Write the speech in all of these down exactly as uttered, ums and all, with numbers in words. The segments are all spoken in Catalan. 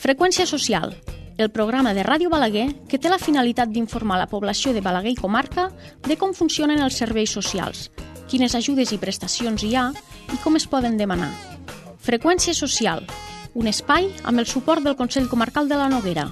Freqüència social, el programa de Ràdio Balaguer que té la finalitat d'informar la població de Balaguer i comarca de com funcionen els serveis socials, quines ajudes i prestacions hi ha i com es poden demanar. Freqüència social, un espai amb el suport del Consell Comarcal de la Noguera.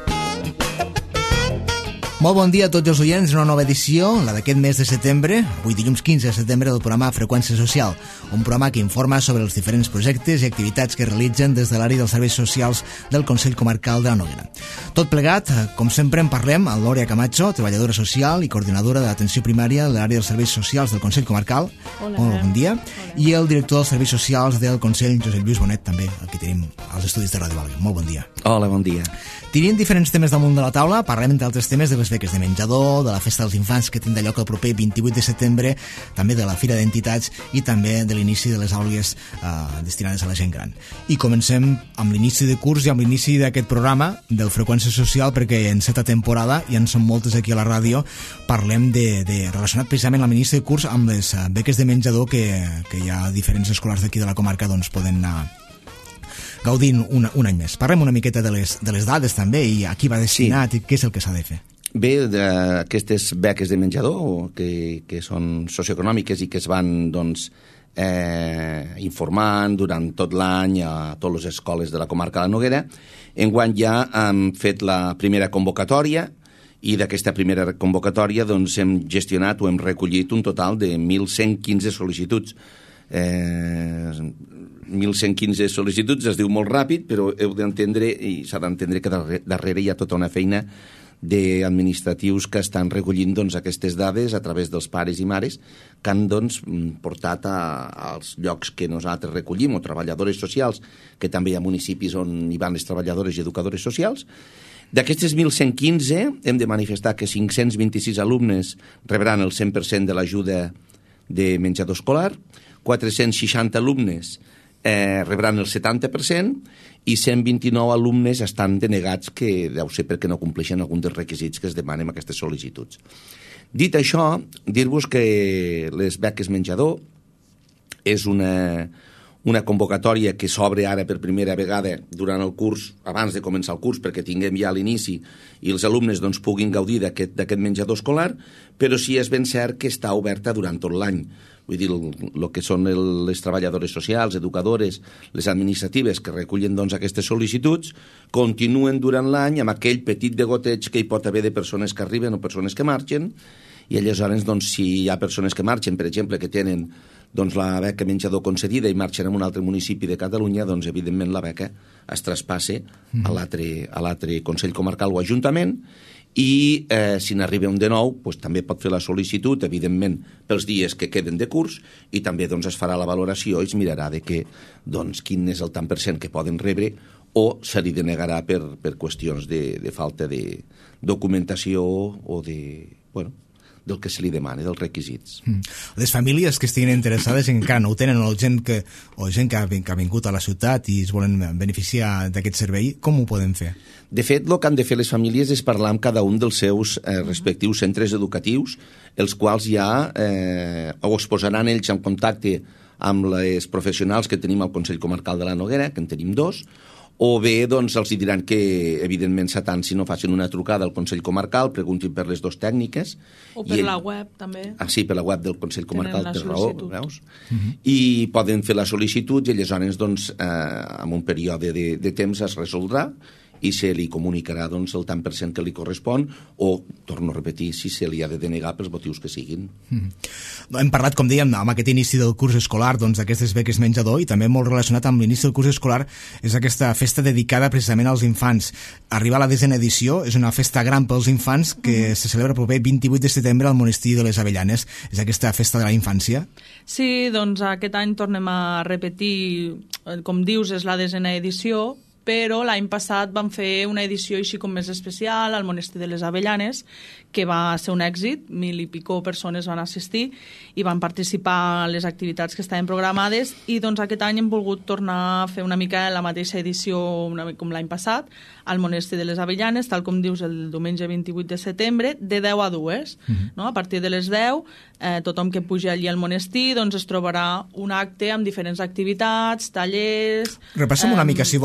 Molt bon dia a tots els oients, una nova edició, la d'aquest mes de setembre, avui dilluns quinze de setembre, del programa Freqüència Social, un programa que informa sobre els diferents projectes i activitats que realitzen des de l'àrea dels serveis socials del Consell Comarcal de la Noguera. Tot plegat, com sempre en parlem, amb Lòria Camacho, treballadora social i coordinadora d'atenció primària de l'àrea dels serveis socials del Consell Comarcal. Hola. Molt bon dia. I el director dels serveis socials del Consell, Josep Lluís Bonet, també, el que tenim als estudis de Ràdio Balaguer. Molt bon dia. Hola, bon dia. Tenint diferents temes damunt de la taula, parlem entre altres temes de les beques de menjador, de la festa dels infants que tindrà lloc el proper vint-i-vuit de setembre, també de la Fira d'Entitats i també de l'inici de les aules eh, destinades a la gent gran. I comencem amb l'inici de curs i amb l'inici d'aquest programa del Freqüència Social, perquè en certa temporada, i en són moltes aquí a la ràdio, parlem de, de relacionat precisament amb l'inici de curs amb les beques de menjador que, que hi ha diferents escolars d'aquí de la comarca doncs poden anar gaudint un, un any més. Parlem una miqueta de les, de les dades també i a qui va destinat sí. I què és el que s'ha de fer. Bé, aquestes beques de menjador que, que són socioeconòmiques i que es van doncs, eh, informant durant tot l'any a totes les escoles de la comarca de la Noguera, enguany ja hem fet la primera convocatòria i d'aquesta primera convocatòria doncs, hem gestionat o hem recollit un total de mil cent quinze sol·licituds. Eh, mil cent quinze sol·licituds es diu molt ràpid, però heu d'entendre i s'ha d'entendre que darrere hi ha tota una feina d'administratius que estan recollint doncs, aquestes dades a través dels pares i mares que han doncs, portat a, als llocs que nosaltres recollim, o treballadores socials, que també hi ha municipis on hi van les treballadores i educadores socials. D'aquestes mil cent quinze hem de manifestar que cinc-cents vint-i-sis alumnes rebran el cent per cent de l'ajuda de menjador escolar, quatre-cents seixanta alumnes eh, rebran el setanta per cent i cent vint-i-nou alumnes estan denegats, que deu ser perquè no compleixen algun dels requisits que es demanen en aquestes sol·licituds. Dit això, dir-vos que les beques menjador és una, una convocatòria que s'obre ara per primera vegada durant el curs, abans de començar el curs, perquè tinguem ja l'inici i els alumnes doncs, puguin gaudir d'aquest, d'aquest menjador escolar, però sí és ben cert que està oberta durant tot l'any. Vull dir, el, el que són el, les treballadores socials, educadores, les administratives que recullen doncs, aquestes sol·licituds, continuen durant l'any amb aquell petit degoteig que hi pot haver de persones que arriben o persones que marxen, i aleshores, doncs, si hi ha persones que marxen, per exemple, que tenen doncs, la beca menjador concedida i marxen en un altre municipi de Catalunya, doncs, evidentment, la beca es traspasse mm. a l'altre a l'altre Consell Comarcal o Ajuntament, i eh, si n'arriba un de nou doncs, també pot fer la sol·licitud, evidentment pels dies que queden de curs, i també doncs, es farà la valoració i es mirarà de que, doncs, quin és el tant per cent que poden rebre o se li denegarà per, per qüestions de, de falta de documentació o de, bueno, del que se li demana, dels requisits. Les famílies que estiguin interessades encara no ho tenen, o gent que, o gent que ha, que ha vingut a la ciutat i es volen beneficiar d'aquest servei, com ho poden fer? De fet, el que han de fer les famílies és parlar amb cada un dels seus eh, respectius centres educatius, els quals ja eh, o es posaran ells en contacte amb les professionals que tenim al Consell Comarcal de la Noguera, que en tenim dos, o bé doncs, els diran que, evidentment, s'atansin o facin una trucada al Consell Comarcal, preguntin per les dues tècniques. O per ell... la web, també. Ah, sí, per la web del Consell Comarcal, té raó, veus? Uh-huh. I poden fer la sol·licitud i aleshores, doncs, eh, en un període de, de temps es resoldrà i se li comunicarà doncs, el tant per cent que li correspon o, torno a repetir, si se li ha de denegar pels motius que siguin. Mm. Hem parlat, com dèiem, amb aquest inici del curs escolar, doncs, d'aquestes beques menjador, i també molt relacionat amb l'inici del curs escolar és aquesta festa dedicada precisament als infants. Arriba a la desena edició, és una festa gran pels infants que mm. se celebra el proper vint-i-vuit de setembre al Monestir de les Avellanes. És aquesta festa de la infància? Sí, doncs aquest any tornem a repetir, com dius, és la desena edició, però l'any passat vam fer una edició així com més especial al Monestir de les Avellanes, que va ser un èxit, mil i pico persones van assistir i van participar a les activitats que estaven programades, i doncs aquest any hem volgut tornar a fer una mica la mateixa edició una mica com l'any passat, al Monestir de les Avellanes, tal com dius, el diumenge vint-i-vuit de setembre, de deu a dues. Uh-huh. No? A partir de les deu, eh, tothom que pugi allí al monestir doncs es trobarà un acte amb diferents activitats, tallers... Repassem eh, una mica, si vols, sí.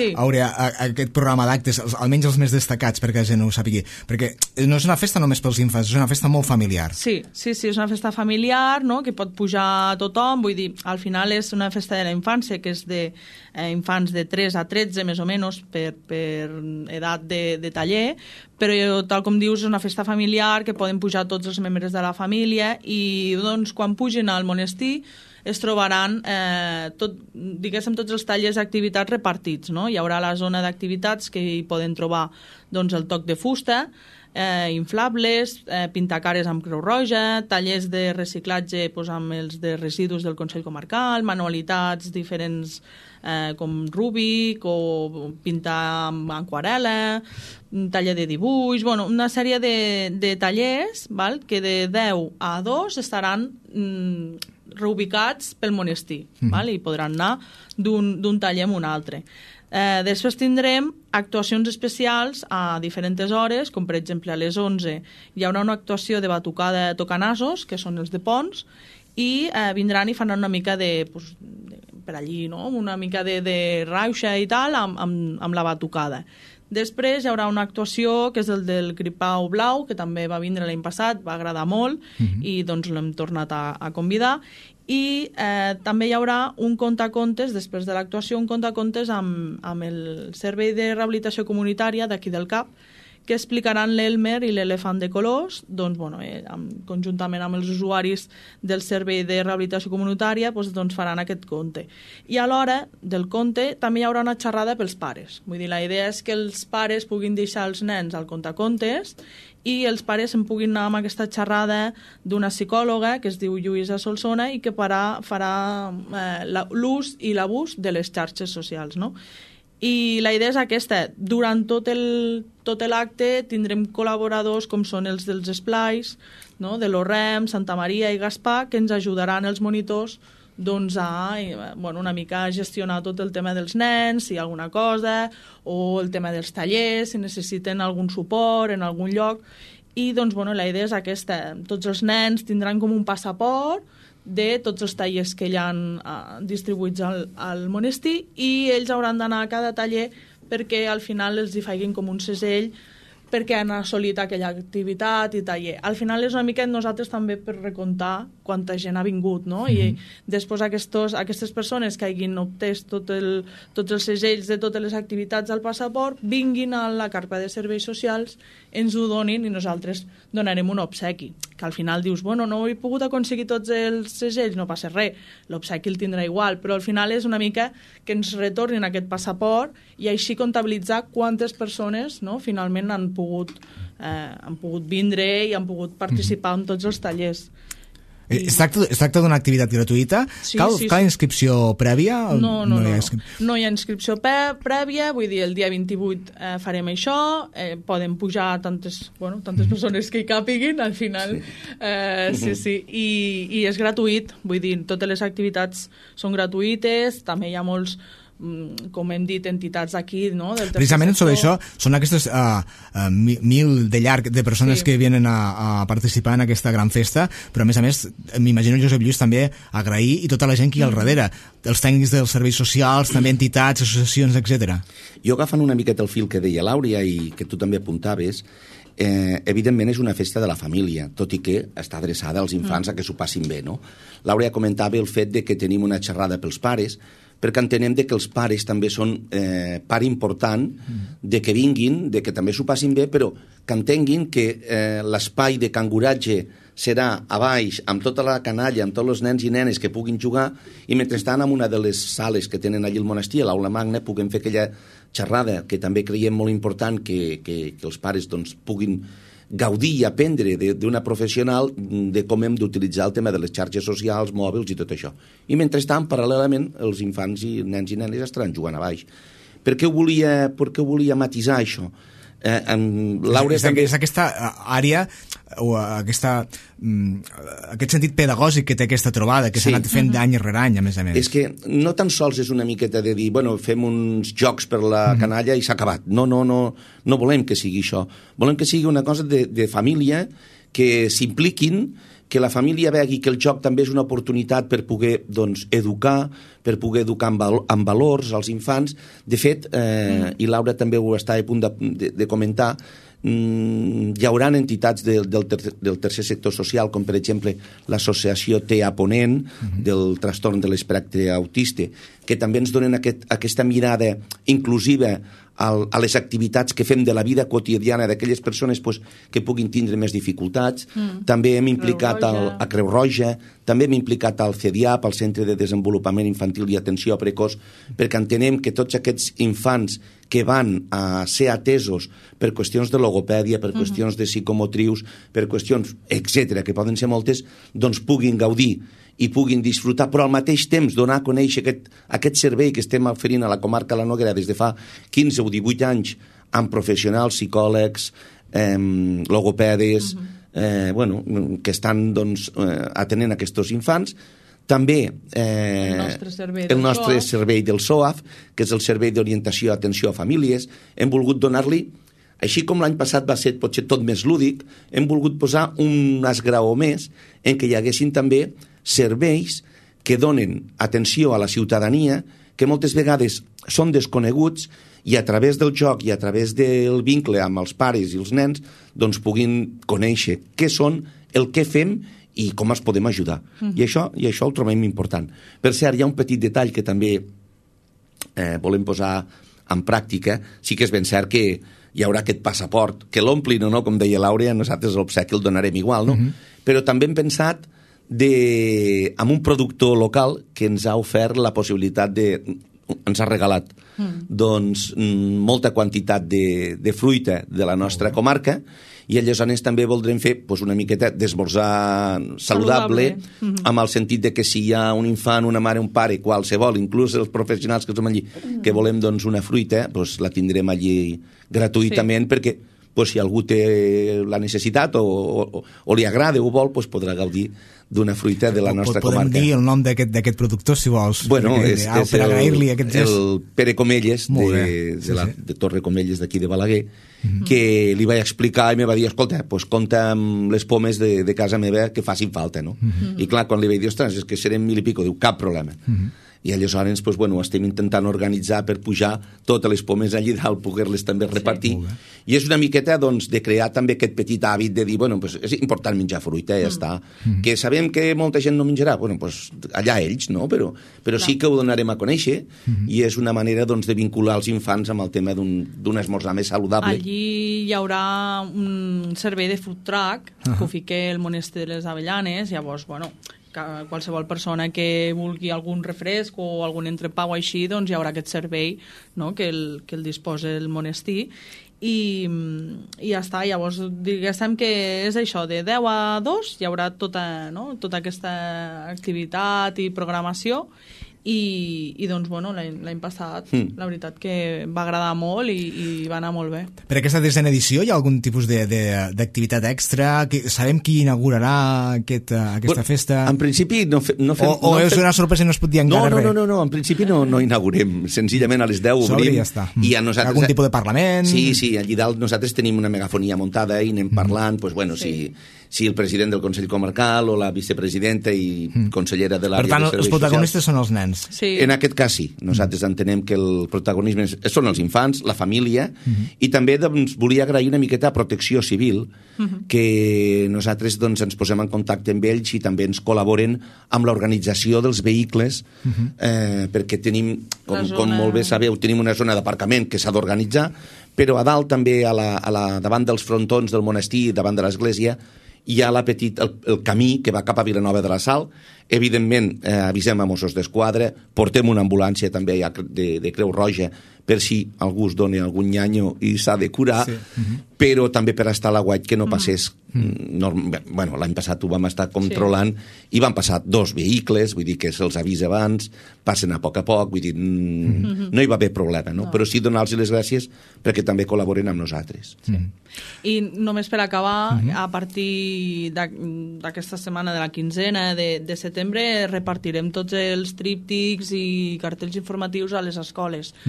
Sí. Àurea, aquest programa d'actes, almenys els més destacats, perquè la gent ho sàpigui? Perquè no és una festa només pels infants, és una festa molt familiar. Sí, sí, sí, és una festa familiar, no?, que pot pujar tothom, vull dir, al final és una festa de la infància, que és de eh, infants de tres a tretze, més o menys, per, per edat de, de taller, però tal com dius, és una festa familiar que poden pujar tots els membres de la família i doncs quan pugen al monestir es trobaran eh, tot, diguéssim, tots els tallers d'activitats repartits, no? Hi haurà la zona d'activitats que hi poden trobar doncs, el toc de fusta, eh, inflables, eh, pintacares amb Creu Roja, tallers de reciclatge doncs, amb els de residus del Consell Comarcal, manualitats diferents eh, com Rúbic o pintar amb aquarel·la, un taller de dibuix, bueno, una sèrie de, de tallers, val, que de deu a dos estaran mm, reubicats pel monestir, mm. val, i podran anar d'un taller a un altre. Eh, després tindrem actuacions especials a diferents hores, com per exemple a les onze hi haurà una actuació de batucada de tocanassos, que són els de Pons, i eh, vindran i faran una mica de, pues, de per allí, no?, una mica de, de rauxa i tal amb, amb, amb la batucada. Després hi haurà una actuació que és el del Gripau Blau, que també va vindre l'any passat, va agradar molt, uh-huh. i doncs l'hem tornat a, a convidar. I eh, també hi haurà un contacontes, després de l'actuació, un contacontes amb, amb el Servei de Rehabilitació Comunitària d'aquí del C A P, que explicaran l'Elmer i l'Elefant de Colors, doncs, bueno, eh, amb, conjuntament amb els usuaris del Servei de Rehabilitació Comunitària doncs, doncs faran aquest conte. I a l'hora del conte també hi haurà una xerrada pels pares. Vull dir, la idea és que els pares puguin deixar els nens al contacontes i els pares en puguin anar amb aquesta xerrada d'una psicòloga que es diu Lluïsa Solsona i que farà, farà eh, l'ús i l'abús de les xarxes socials, no? I la idea és aquesta, durant tot el tot l'acte tindrem col·laboradors com són els dels esplais, no? De l'Orrem, Santa Maria i Gaspar, que ens ajudaran els monitors doncs, a bueno, una mica a gestionar tot el tema dels nens, si hi ha alguna cosa, o el tema dels tallers, si necessiten algun suport en algun lloc. I doncs, bueno, la idea és aquesta, tots els nens tindran com un passaport de tots els tallers que hi ha uh, distribuïts al, al monestir i ells hauran d'anar a cada taller perquè al final els hi facin com un segell perquè han assolit aquella activitat i taller. Al final és una mica nosaltres també per recomptar quanta gent ha vingut, no? Mm-hmm. I després aquestos, aquestes persones que hagin obtès tot el, tots els segells de totes les activitats al passaport vinguin a la carpa de serveis socials, ens ho donin i nosaltres donarem un obsequi. Que al final dius, bueno, no he pogut aconseguir tots els segells, no passa res, l'obsequi el tindrà igual, però al final és una mica que ens retornin aquest passaport i així comptabilitzar quantes persones, no, finalment han pogut, eh, han pogut vindre i han pogut participar mm-hmm. en tots els tallers. I... Es tracta, es tracta d'una activitat gratuïta? Sí, cal, sí, cal sí. inscripció prèvia? No, no, no, no, hi ha... no. no hi ha inscripció prèvia, vull dir, el dia vint-i-vuit eh, farem això, eh, poden pujar tantes, bueno, tantes persones que hi càpiguin, al final, sí, eh, sí, sí. I, i és gratuït, vull dir, totes les activitats són gratuïtes, també hi ha molts, com hem dit, entitats aquí, no? Del Precisament sobre això, són aquestes uh, uh, mil de llarg de persones sí. que vienen a, a participar en aquesta gran festa, però a més a més m'imagino, Josep Lluís, també agrair i tota la gent que hi ha al darrere, els tècnics dels serveis socials, també entitats, associacions, etcètera. Jo agafant una miqueta el fil que deia l'Àurea i que tu també apuntaves, eh, evidentment és una festa de la família, tot i que està adreçada als infants mm. a que s'ho passin bé, no? L'Àurea comentava el fet de que tenim una xerrada pels pares, perquè entenem de que els pares també són eh, part important de que vinguin, de que també s'ho passin bé, però que entenguin que eh, l'espai de canguratge serà a baix, amb tota la canalla, amb tots els nens i nenes que puguin jugar, i mentrestant en una de les sales que tenen allí al monestir, a l'aula magna, puguem fer aquella xerrada, que també creiem molt important que, que, que els pares doncs, puguin gaudir i aprendre d'una professional de com hem d'utilitzar el tema de les xarxes socials, mòbils i tot això. I mentrestant, paral·lelament, els infants i nens i nenes estaran jugant a baix. Per què ho volia, per què ho volia matisar, això? Eh, en és, també... és aquesta àrea o aquesta, aquest sentit pedagògic que té aquesta trobada, que s'ha sí. anat fent d'any rere any, a més a més. És que no tan sols és una miqueta de dir, bueno, fem uns jocs per la mm. canalla i s'ha acabat. No, no, no, no volem que sigui això. Volem que sigui una cosa de, de família, que s'impliquin, que la família vegi que el joc també és una oportunitat per poder doncs, educar, per poder educar amb, val amb valors als infants. De fet, eh, mm. i Laura també ho està a punt de, de, de comentar, mm, hi haurà entitats de, del, ter del tercer sector social, com per exemple l'associació T E A Ponent, mm-hmm. del trastorn de l'espectre autista, que també ens donen aquest, aquesta mirada inclusiva al, a les activitats que fem de la vida quotidiana d'aquelles persones pues, que puguin tindre més dificultats. Mm. També hem implicat al, a Creu Roja, també hem implicat al C E D I A P, al Centre de Desenvolupament Infantil i Atenció Precoç, perquè entenem que tots aquests infants que van a ser atesos per qüestions de logopèdia, per qüestions mm-hmm. de psicomotrius, per qüestions, etcètera, que poden ser moltes, doncs puguin gaudir i puguin disfrutar, però al mateix temps donar a conèixer aquest, aquest servei que estem oferint a la comarca de la Noguera des de fa quinze o divuit anys amb professionals, psicòlegs, eh, logopedes, uh-huh. eh, bueno, que estan doncs, eh, atenent aquests infants. També eh, el nostre servei, el nostre servei del S O A F, que és el Servei d'Orientació i Atenció a Famílies. Hem volgut donar-li, així com l'any passat va ser potser tot més lúdic, hem volgut posar un esgraó més en què hi haguessin també serveis que donen atenció a la ciutadania, que moltes vegades són desconeguts i a través del joc i a través del vincle amb els pares i els nens doncs puguin conèixer què són, el que fem i com els podem ajudar. Mm. I, això, I això el trobem important. Per cert, hi ha un petit detall que també eh, volem posar en pràctica. Sí que és ben cert que hi haurà aquest passaport, que l'omplin o no, com deia Laura, nosaltres l'obsequi el donarem igual, no? Mm-hmm. Però també hem pensat de, amb un productor local que ens ha ofert la possibilitat de... ens ha regalat mm. doncs molta quantitat de, de fruita de la nostra comarca i aleshores també voldrem fer pues, una miqueta d'esmorzar saludable, saludable. Mm-hmm. amb el sentit de que si hi ha un infant, una mare, un pare, qualsevol, inclús els professionals que som allí, mm. que volem doncs, una fruita, pues, la tindrem allí gratuïtament sí. perquè pues, si algú té la necessitat o, o, o li agrada o vol, pues, podrà gaudir d'una fruita de la nostra Podem comarca. Podem dir el nom d'aquest productor, si vols. Bueno, és, ah, és per agrair-li aquest gest. El Pere Comelles, de, sí, de, la, sí. de Torre Comelles d'aquí de Balaguer, mm-hmm. que li vaig explicar i me va dir, escolta, pues, compta amb les pomes de, de casa meva que facin falta, no? Mm-hmm. I clar, quan li vaig dir, ostres, és que serem mil i pico, diu, cap problema. Mm-hmm. I aleshores pues, bueno, estem intentant organitzar per pujar totes les pomes allí dalt, poder-les també repartir. Sí. I és una miqueta doncs, de crear també aquest petit hàbit de dir, bueno, pues, és important menjar fruita, ja mm. està. Mm. Que sabem que molta gent no menjarà, bueno, pues, allà ells, no? Però, però sí que ho donarem a conèixer mm. i és una manera doncs, de vincular els infants amb el tema d'un esmorzar més saludable. Allí hi haurà un servei de food truck, uh -huh. que ho fique el Monestir de les Avellanes, llavors, bueno... qualsevol persona que vulgui algun refresc o algun entrepà o així, doncs hi haurà aquest servei, no?, que, el, que el disposa el monestir i, i ja està. Llavors diguéssim que és això, de deu a dos hi haurà tota, no?, tota aquesta activitat i programació i, i doncs, bueno, l'any passat mm. la veritat que va agradar molt i, i va anar molt bé. Per aquesta desena edició hi ha algun tipus d'activitat extra? Que, sabem qui inaugurarà aquest, aquesta bueno, festa? En principi no, fe, no fem... O, o no és fem... una sorpresa i no es pot dir encara no, no, res? No, no, no, en principi no, no inaugurem. Senzillament a les deu obrim. I ja està. I a nosaltres... Algun tipus de parlament? Sí, sí, allí dalt nosaltres tenim una megafonia muntada i anem parlant, mm. pues bueno, sí. si... si el president del Consell Comarcal o la vicepresidenta i mm. consellera de l'àrea de serveis socials... Per tant, els protagonistes són els nens. Sí. En aquest cas sí. Nosaltres mm. entenem que el protagonisme són els infants, la família, mm-hmm. i també doncs, volia agrair una miqueta a Protecció Civil, mm-hmm. que nosaltres doncs, ens posem en contacte amb ells i també ens col·laboren amb l'organització dels vehicles, mm-hmm. eh, perquè tenim, com, zona... com molt bé sabeu, tenim una zona d'aparcament que s'ha d'organitzar, però a dalt també, a la, a la, davant dels frontons del monestir, davant de l'església, hi ha la petit, el, el camí que va cap a Vilanova de la Sal. Evidentment, eh, avisem a Mossos d'Esquadra, portem una ambulància també de, de Creu Roja per si algú es doni algun nyanyo i s'ha de curar, sí. uh-huh. però també per estar a l'aguait que no passés... Uh-huh. Norm... Bueno, l'any passat ho vam estar controlant sí. i van passar dos vehicles, vull dir que se'ls avisa abans, passen a poc a poc, vull dir, uh-huh. no hi va haver problema, no? no. Però sí donar-los les gràcies perquè també col·laboren amb nosaltres. Sí. Uh-huh. I només per acabar, uh-huh. a partir d'aquesta setmana de la quinzena de, de setembre repartirem tots els tríptics i cartells informatius a les escoles. Uh-huh. Vull dir que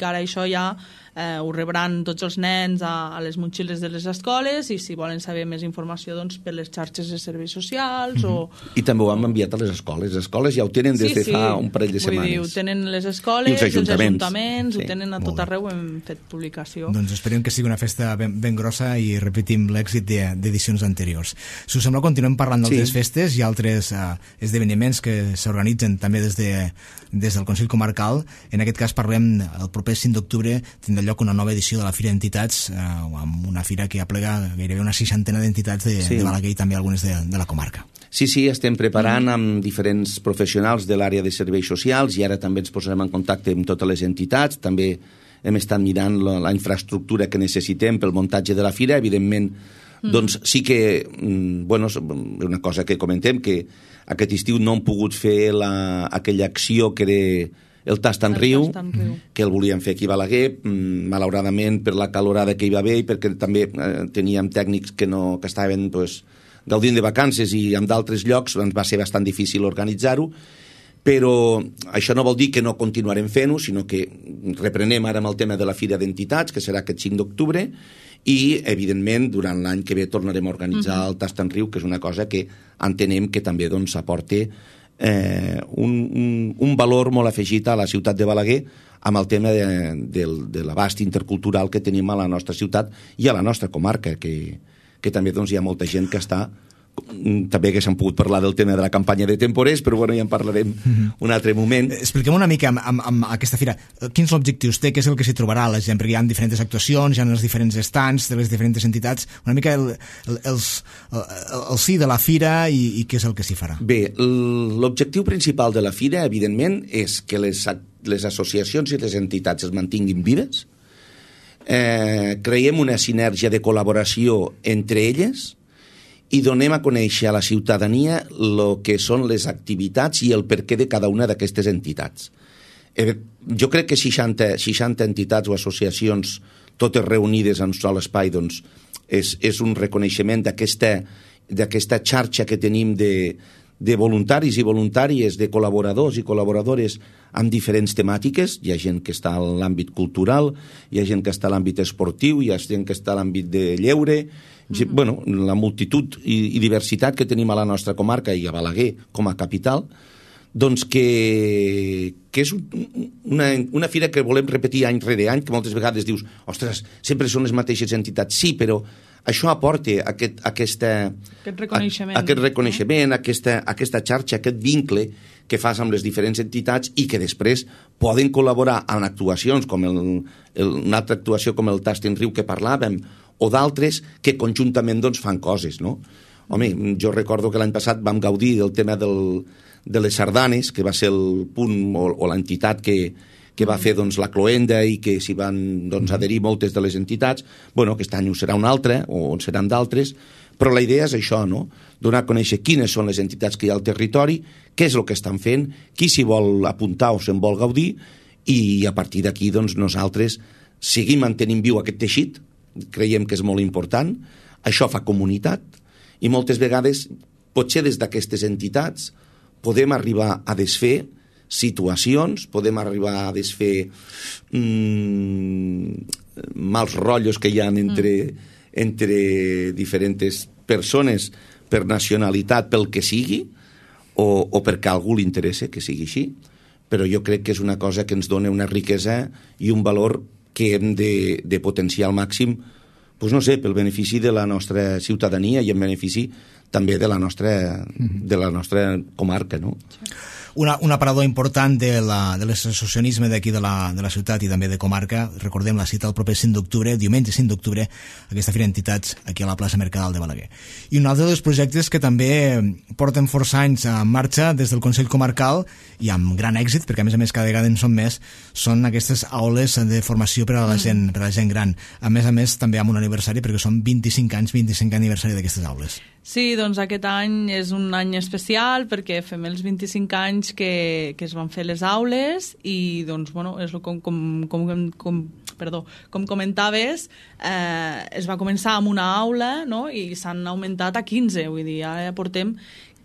ara això ja eh, ho rebran tots els nens a, a les motxilles de les escoles, i si volen saber més informació, doncs, per les xarxes de serveis socials. Mm-hmm. o... I també ho hem enviat a les escoles. Les escoles ja ho tenen des de sí, sí. fa un parell de setmanes. Vull dir, ho tenen les escoles, els ajuntaments, els ajuntaments sí. ho tenen a tot Molt arreu, hem fet publicació. Doncs esperem que sigui una festa ben, ben grossa i repetim l'èxit d'edicions anteriors. Si us sembla, continuem parlant d'altres sí. festes i altres uh, esdeveniments que s'organitzen també des, de, des del Consell Comarcal. En aquest cas parlem el proper cinc d'octubre, tindrà lloc una nova edició de la Fira d'Entitats, eh, amb una fira que aplega gairebé una seixantena d'entitats de, sí. de Balaguer i també algunes de, de la comarca. Sí, sí, estem preparant amb diferents professionals de l'àrea de serveis socials i ara també ens posarem en contacte amb totes les entitats. També hem estat mirant la, la infraestructura que necessitem pel muntatge de la fira. Evidentment, mm. doncs sí que, bueno, una cosa que comentem, que aquest estiu no hem pogut fer la, aquella acció que era el Tast en Riu, que el volíem fer aquí a Balaguer, malauradament per la calorada que hi va haver i perquè també eh, teníem tècnics que, no, que estaven pues, gaudint de vacances i en d'altres llocs ens va ser bastant difícil organitzar-ho, però això no vol dir que no continuarem fent-ho, sinó que reprenem ara amb el tema de la Fira d'Entitats, que serà aquest cinc d'octubre, i, evidentment, durant l'any que ve tornarem a organitzar uh-huh. el Tast en Riu, que és una cosa que entenem que també doncs, aporta Eh, un, un, un valor molt afegit a la ciutat de Balaguer amb el tema de, de, de l'abast intercultural que tenim a la nostra ciutat i a la nostra comarca, que, que també doncs, hi ha molta gent que està també que s'han pogut parlar del tema de la campanya de temporers, però bueno, ja en parlarem mm-hmm. un altre moment. Expliquem una mica amb, amb, amb aquesta fira, quins objectius té, què és el que s'hi trobarà la gent, perquè hi ha diferents actuacions, hi ha els diferents stands de les diferents entitats, una mica el, el, els, el, el, el sí de la fira i, i què és el que s'hi farà. Bé, l'objectiu principal de la fira, evidentment, és que les, les associacions i les entitats es mantinguin vives, eh, creiem una sinergia de col·laboració entre elles, i donem a conèixer a la ciutadania el que són les activitats i el perquè de cada una d'aquestes entitats. Eh, jo crec que seixanta, seixanta entitats o associacions, totes reunides en un sol espai, doncs, és, és un reconeixement d'aquesta d'aquesta xarxa que tenim de, de voluntaris i voluntàries, de col·laboradors i col·laboradores amb diferents temàtiques. Hi ha gent que està a l'àmbit cultural, hi ha gent que està a l'àmbit esportiu, hi ha gent que està a l'àmbit de lleure. Mm-hmm. Bueno, la multitud i, i diversitat que tenim a la nostra comarca i a Balaguer com a capital, doncs que, que és una, una fira que volem repetir any rere any, que moltes vegades dius, ostres, sempre són les mateixes entitats. Sí, però això aporta aquest, aquesta, aquest reconeixement, a, aquest, reconeixement no? aquesta, aquesta xarxa, aquest vincle que fas amb les diferents entitats i que després poden col·laborar en actuacions com el, el, una altra actuació com el Tast en Riu que parlàvem, o d'altres que conjuntament doncs, fan coses, no? Home, jo recordo que l'any passat vam gaudir del tema del, de les sardanes, que va ser el punt o, o l'entitat que, que va fer doncs, la cloenda i que s'hi van doncs, adherir moltes de les entitats. Bueno, aquest any ho serà una altra, o en seran d'altres, però la idea és això, no? Donar a conèixer quines són les entitats que hi ha al territori, què és el que estan fent, qui s'hi vol apuntar o se'n vol gaudir, i a partir d'aquí doncs, nosaltres seguim mantenint viu aquest teixit, creiem que és molt important, això fa comunitat, i moltes vegades, potser des d'aquestes entitats, podem arribar a desfer situacions, podem arribar a desfer mmm, mals rotllos que hi ha entre, mm. entre diferents persones per nacionalitat, pel que sigui, o, o perquè a algú li interessa que sigui així, però jo crec que és una cosa que ens dona una riquesa i un valor que hem de, de potenciar al màxim, doncs no sé, pel benefici de la nostra ciutadania i en benefici també de la nostra, de la nostra comarca, no? Una, un aparador important de l'associacionisme d'aquí de, la, de la ciutat i també de comarca. Recordem la cita el proper cinc d'octubre, diumenge cinc d'octubre, aquesta Fira d'Entitats aquí a la plaça Mercadal de Balaguer. I un altre dels projectes que també porten força anys en marxa des del Consell Comarcal i amb gran èxit, perquè a més a més cada vegada en són més, són aquestes aules de formació per a la gent, per a la gent gran. A més a més també amb un aniversari, perquè són vint-i-cinc anys, vint-i-cinc aniversari d'aquestes aules. Sí, doncs aquest any és un any especial perquè fem els vint-i-cinc anys que, que es van fer les aules i doncs, bueno, és com, com, com, com, perdó, com comentaves, eh, es va començar amb una aula, no? I s'han augmentat a quinze, vull dir, ara ja portem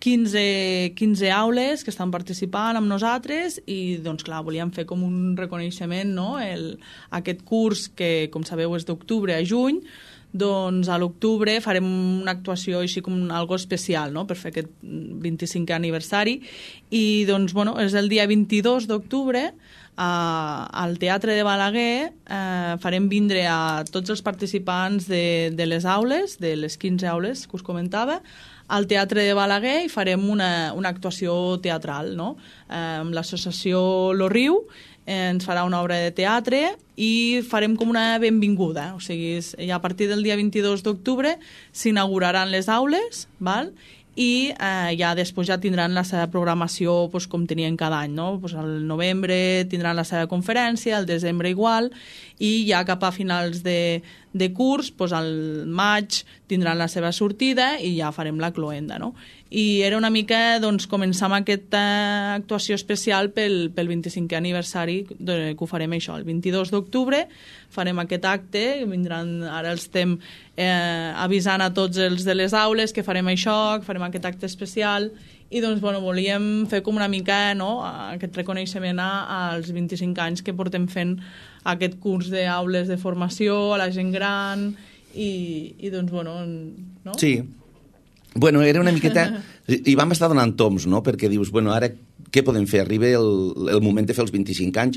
quinze, quinze aules que estan participant amb nosaltres i, doncs, clar, volíem fer com un reconeixement, no? El, aquest curs que, com sabeu, és d'octubre a juny, doncs a l'octubre farem una actuació així com algo especial, no?, per fer aquest vint-i-cinquè aniversari i doncs, bueno, és el dia vint-i-dos d'octubre uh, al Teatre de Balaguer uh, farem vindre a tots els participants de, de les aules, de les quinze aules que us comentava, al Teatre de Balaguer i farem una, una actuació teatral, no?, uh, amb l'associació Lo Riu ens farà una obra de teatre i farem com una benvinguda, o sigui, ja a partir del dia vint-i-dos d'octubre s'inauguraran les aules, val? I eh, ja després ja tindran la seva programació pues, com tenien cada any, no? Pues, al novembre tindran la seva conferència, al desembre igual, i ja cap a finals de, de curs, pues, al maig tindran la seva sortida i ja farem la cloenda, no? I era una mica, doncs, començar amb aquesta actuació especial pel, pel vint-i-cinquè aniversari, de, que ho farem això, el vint-i-dos d'octubre farem aquest acte, vindran, ara els estem eh, avisant a tots els de les aules que farem això, que farem aquest acte especial, i doncs, bueno, volíem fer com una mica, no?, aquest reconeixement a, als vint-i-cinc anys que portem fent aquest curs d'aules de formació a la gent gran, i, i doncs, bueno, no? Sí. Bueno, era una miqueta... I vam estar donant toms, no?, perquè dius, bueno, ara què podem fer? Arriba el, el moment de fer els vint-i-cinc anys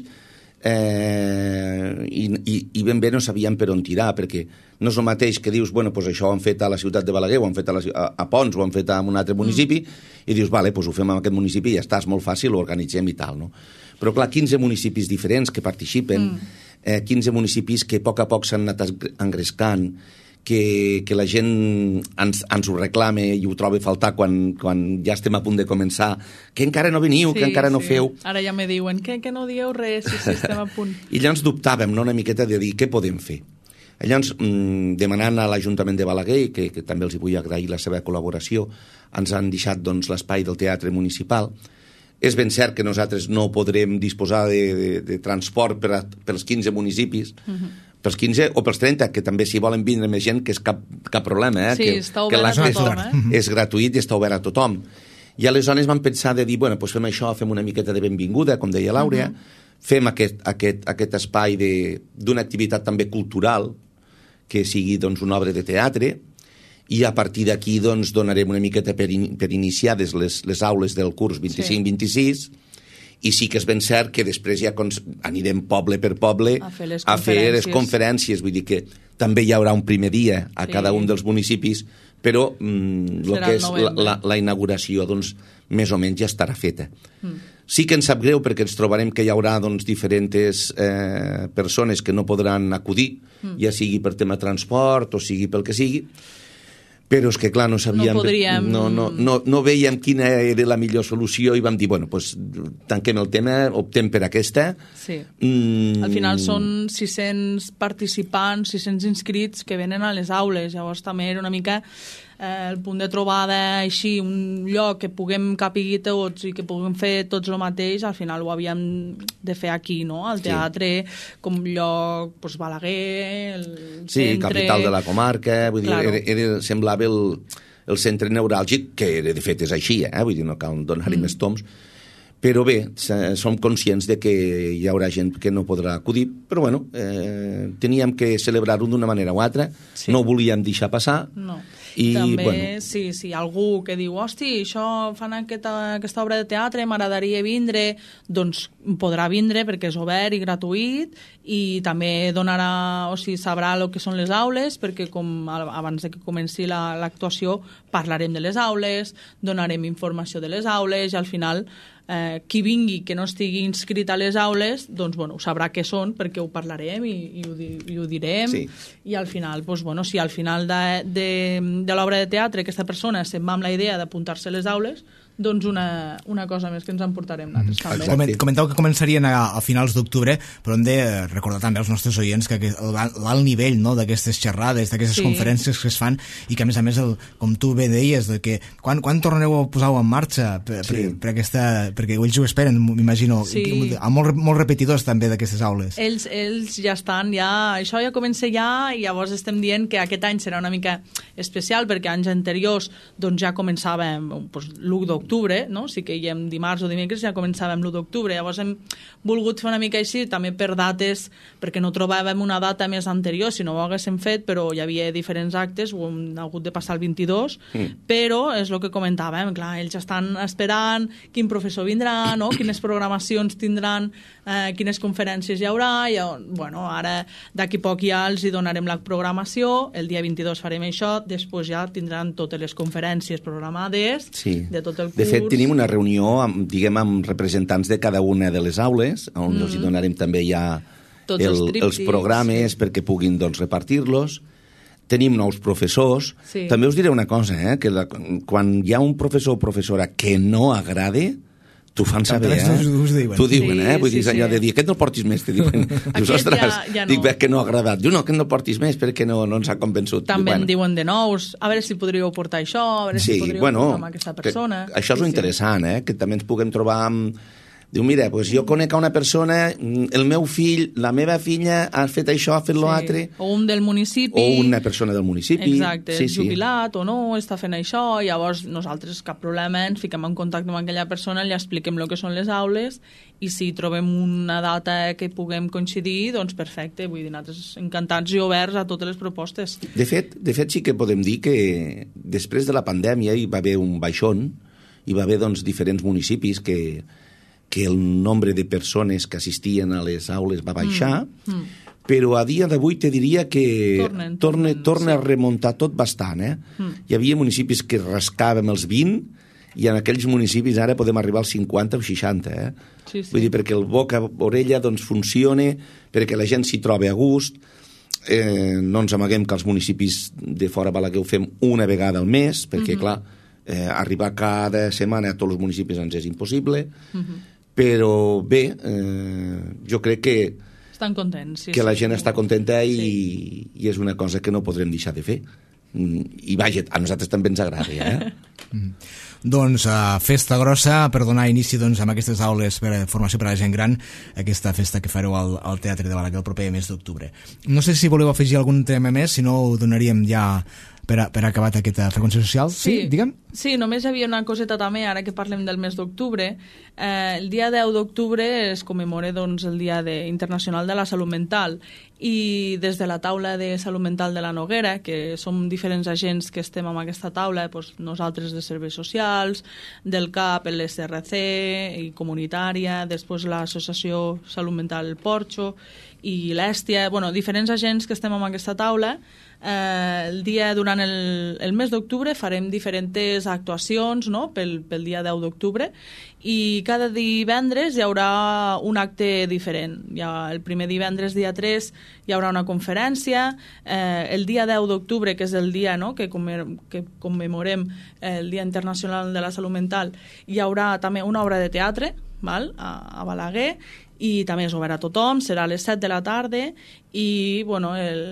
eh, i, i, i ben bé no sabíem per on tirar, perquè no és el mateix que dius, bueno, pues això ho han fet a la ciutat de Balaguer, ho han fet a, la, a, a Pons, ho han fet a un altre municipi, mm. i dius, vale, pues ho fem en aquest municipi i ja està, és molt fàcil, ho organitzem i tal, no? Però clar, quinze municipis diferents que participen, mm. eh, quinze municipis que a poc a poc s'han anat engrescant, que, que la gent ens, ens ho reclame i ho troba a faltar quan, quan ja estem a punt de començar, que encara no veniu, sí, que encara no sí. feu. Ara ja me diuen que, que no dieu res, si, si estem a punt. I llavors dubtàvem, no?, una miqueta de dir què podem fer. Llavors, mmm, demanant a l'Ajuntament de Balaguer, que, que també els hi vull agrair la seva col·laboració, ens han deixat doncs, l'espai del Teatre Municipal. És ben cert que nosaltres no podrem disposar de, de, de transport per a, pels quinze municipis, uh-huh. pels quinze o pels trenta, que també si volen vindre més gent, que és cap, cap problema. Eh? Sí, que, està obert que a tothom. És, eh? és gratuït i està obert a tothom. I aleshores vam pensar de dir, bueno, doncs fem això, fem una miqueta de benvinguda, com deia l'Àurea, uh-huh. fem aquest, aquest, aquest espai d'una activitat també cultural, que sigui doncs, una obra de teatre, i a partir d'aquí doncs, donarem una miqueta per, in, per iniciades les, les aules del curs vint-i-cinc vint-i-sis, i sí que és ben cert que després ja anirem poble per poble a fer les a fer les conferències, vull dir que també hi haurà un primer dia a sí. cada un dels municipis, però mm, el que és la, la, la inauguració doncs, més o menys ja estarà feta. Mm. Sí que ens sap greu perquè ens trobarem que hi haurà doncs, diferents eh, persones que no podran acudir, mm. ja sigui per tema transport o sigui pel que sigui, però és que, clar, no sabíem... No podríem... No, no, no, no veiem quina era la millor solució i vam dir, bueno, doncs tanquem el tema, optem per aquesta. Sí. Mm... Al final són sis-cents participants, sis-cents inscrits que venen a les aules. Llavors també era una mica eh, el punt de trobada, així, un lloc que puguem capiguir tots i que puguem fer tots el mateix, al final ho havíem de fer aquí, no? Al teatre, sí. com lloc, doncs, Balaguer, el sí, centre... capital de la comarca, vull claro. dir, era, era, semblava el, el centre neuràlgic, que era, de fet és així, eh? Vull dir, no cal donar-hi mm. més toms, però bé, som conscients de que hi haurà gent que no podrà acudir, però bueno, eh, teníem que celebrar-ho d'una manera o altra, sí. no ho volíem deixar passar, no. I, també, bueno. sí, sí, algú que diu, hosti, això fan aquesta, aquesta obra de teatre, m'agradaria vindre, doncs podrà vindre perquè és obert i gratuït i també donarà, o sigui, sabrà el que són les aules, perquè com abans de que comenci l'actuació la, parlarem de les aules, donarem informació de les aules i al final eh, qui vingui que no estigui inscrit a les aules, doncs bueno, sabrà què són perquè ho parlarem i, i, ho, di, i ho direm sí. i al final, doncs, bueno, si al final de, de, de l'obra de teatre aquesta persona se'n va amb la idea d'apuntar-se a les aules, doncs una, una cosa més que ens emportarem nosaltres també. Exacte. Comenteu que començarien a, a finals d'octubre, però hem de recordar també als nostres oients que l'alt nivell, no, d'aquestes xerrades, d'aquestes sí. conferències que es fan, i que a més a més, el, com tu bé deies, de que quan, quan tornareu a posar-ho en marxa per, sí. per, per aquesta, perquè ells ho esperen, m'imagino, sí. molt, molt repetidors també d'aquestes aules. Ells, ells ja estan, ja, això ja comença ja, i llavors estem dient que aquest any serà una mica especial, perquè anys anteriors doncs ja començàvem doncs, l'u d'octubre, no? Sí que hi hem dimarts o dimecres ja començàvem l'u d'octubre, llavors hem volgut fer una mica així, també per dates, perquè no trobàvem una data més anterior, si no ho haguéssim fet, però hi havia diferents actes, ho hem hagut de passar el vint-i-dos, mm. però és el que comentàvem, clar, ells estan esperant quin professor vindrà, no? Quines programacions tindran, eh, quines conferències hi haurà, i, bueno, ara d'aquí poc ja els hi donarem la programació, el dia vint-i-dos farem això, després ja tindran totes les conferències programades sí. de tot el curs. De fet, tenim una reunió amb, diguem, amb representants de cada una de les aules, on mm. els hi donarem també ja el, els, els programes sí. perquè puguin doncs, repartir-los. Tenim nous professors. Sí. També us diré una cosa, eh, que la, quan hi ha un professor o professora que no agrade, t'ho fan saber, eh? T'ho diuen, eh? Vull dir, allò de dir, aquest no el portis més, te diuen. Dius, ostres, ja, ja no. Dic, veig que no ha agradat. Diu, no, aquest no el portis més perquè no, no ens ha convençut. També bueno. en diuen de nous, a veure si podríeu portar això, a veure sí, si podríeu bueno, portar amb aquesta persona. Això és sí, interessant, eh? Que també ens puguem trobar amb... Diu, mira, pues jo conec una persona, el meu fill, la meva filla ha fet això, ha fet sí. l'altre... O un del municipi... O una persona del municipi... Exacte, sí, jubilat sí. o no, està fent això, i llavors nosaltres, cap problema, ens fiquem en contacte amb aquella persona, li expliquem el que són les aules, i si trobem una data que puguem coincidir, doncs perfecte, vull dir, nosaltres encantats i oberts a totes les propostes. De fet, de fet sí que podem dir que després de la pandèmia hi va haver un baixón, hi va haver doncs, diferents municipis que... que el nombre de persones que assistien a les aules va baixar, mm, mm. però a dia d'avui te diria que tornen, torna, tornen, torna sí. a remuntar tot bastant. Eh? Mm. Hi havia municipis que rascàvem els vint i en aquells municipis ara podem arribar als cinquanta o seixanta. Eh? Sí, sí. Vull dir, perquè el boca-orella doncs, funcione, perquè la gent s'hi troba a gust. Eh, no ens amaguem que els municipis de fora Balaguer ho fem una vegada al mes, perquè, mm-hmm. clar, eh, arribar cada setmana a tots els municipis ens és impossible. Mm-hmm. Però bé, eh, jo crec que estan contents, sí, que la sí, gent sí. està contenta i, sí. i és una cosa que no podrem deixar de fer. I vaja, a nosaltres també ens agrada, eh? mm. Doncs uh, festa grossa per donar inici doncs, amb aquestes aules per formació per a la gent gran, aquesta festa que fareu al, al Teatre de Balaguer el proper mes d'octubre. No sé si voleu afegir algun tema més, si no ho donaríem ja per, a, per acabat aquesta freqüència social. Sí, sí, digue'm. Sí, només hi havia una coseta també, ara que parlem del mes d'octubre. Eh, el dia deu d'octubre es commemora doncs, el Dia de, Internacional de la Salut Mental, i des de la taula de salut mental de la Noguera, que som diferents agents que estem en aquesta taula, doncs nosaltres de serveis socials, del C A P, l'S R C i comunitària, després l'associació Salut Mental El Porxo i l'Èstia, bueno, diferents agents que estem en aquesta taula. Eh, el dia, durant el, el mes d'octubre farem diferents actuacions, no?, pel, pel dia deu d'octubre, i cada divendres hi haurà un acte diferent. Hi ha el primer divendres, dia tres, hi haurà una conferència. Eh, el dia deu d'octubre, que és el dia, no?, que, commem que commemorem el Dia Internacional de la Salut Mental, hi haurà també una obra de teatre, val?, a, a Balaguer, i també és obert a tothom, serà a les set de la tarda, i bueno,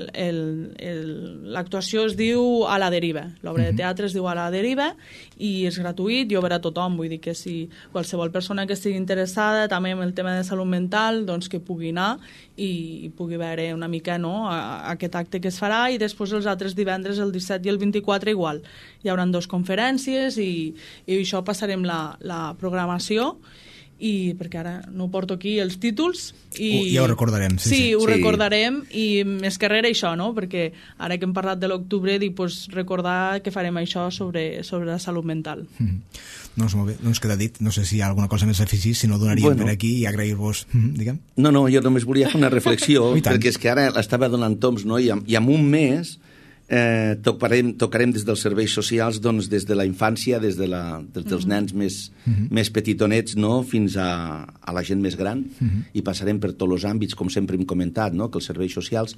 l'actuació es diu A la deriva, l'obra de teatre es diu A la deriva, i és gratuït i obert a tothom. Vull dir que si qualsevol persona que estigui interessada també en el tema de salut mental, doncs que pugui anar i pugui veure una mica, no?, a, a aquest acte que es farà. I després els altres divendres, el disset i el vint-i-quatre, igual hi haurà dues conferències, i, i això passarem la, la programació, i perquè ara no porto aquí els títols i uh, ja ho recordarem sí, sí, sí. ho sí. recordarem, i més que res això, no?, perquè ara que hem parlat de l'octubre, dic, pues, recordar que farem això sobre, sobre la salut mental. Mm. Doncs molt bé, no ens queda dit, no sé si hi ha alguna cosa més a afegir, si no donaríem bueno. per aquí i agrair-vos, mm, digue'm. No, no, jo només volia fer una reflexió perquè és que ara l'estava donant toms, no?, i en, i en un mes Eh, tocarem, tocarem des dels serveis socials, doncs, des de la infància, des de la, des dels mm-hmm. nens més, mm-hmm. més petitonets, no?, fins a, a la gent més gran, mm-hmm. i passarem per tots els àmbits, com sempre hem comentat, no?, que els serveis socials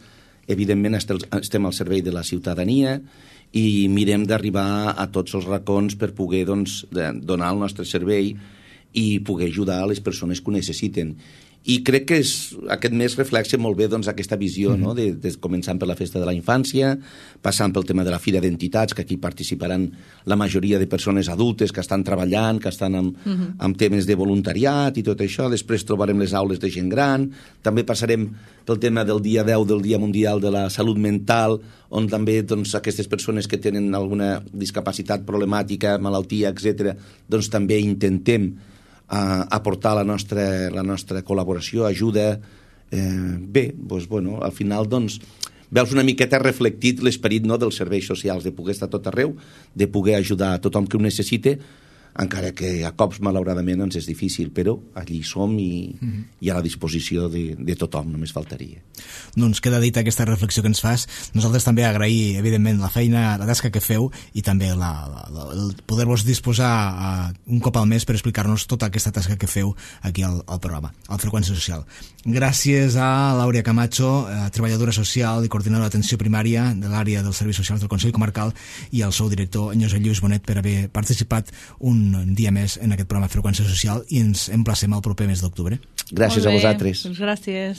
evidentment estem al servei de la ciutadania i mirem d'arribar a tots els racons per poder doncs, donar el nostre servei i poder ajudar a les persones que ho necessiten. I crec que és, aquest mes reflexa molt bé doncs, aquesta visió, mm-hmm. no? de, de, començant per la festa de la infància, passant pel tema de la Fira d'Entitats, que aquí participaran la majoria de persones adultes que estan treballant, que estan amb, mm-hmm. amb temes de voluntariat i tot això. Després trobarem les aules de gent gran. També passarem pel tema del dia deu del Dia Mundial de la Salut Mental, on també doncs, aquestes persones que tenen alguna discapacitat problemàtica, malaltia, etcètera, doncs també intentem a aportar la nostra, la nostra col·laboració, ajuda. Eh, bé, doncs, bueno, al final doncs, veus una miqueta reflectit l'esperit, no, dels serveis socials, de poder estar tot arreu, de poder ajudar a tothom que ho necessite, encara que a cops, malauradament, ens és difícil, però allí som i, mm-hmm. i a la disposició de, de tothom, només faltaria. Doncs queda dit aquesta reflexió que ens fas. Nosaltres també agrair, evidentment, la feina, la tasca que feu i també la, la, el poder-vos disposar a, un cop al mes per explicar-nos tota aquesta tasca que feu aquí al, al programa, al Freqüència Social. Gràcies a L'Àurea Camacho, eh, treballadora social i coordinadora d'atenció primària de l'àrea dels serveis socials del Consell Comarcal, i al seu director, en Josep Lluís Bonet, per haver participat un un dia més en aquest programa Freqüència Social, i ens emplacem al proper mes d'octubre. Gràcies a vosaltres. Doncs gràcies.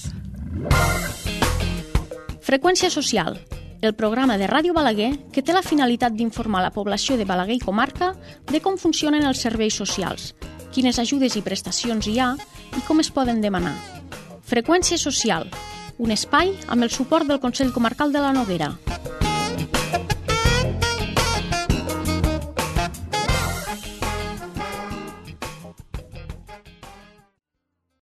Freqüència Social, el programa de Ràdio Balaguer que té la finalitat d'informar la població de Balaguer i comarca de com funcionen els serveis socials, quines ajudes i prestacions hi ha i com es poden demanar. Freqüència Social, un espai amb el suport del Consell Comarcal de la Noguera.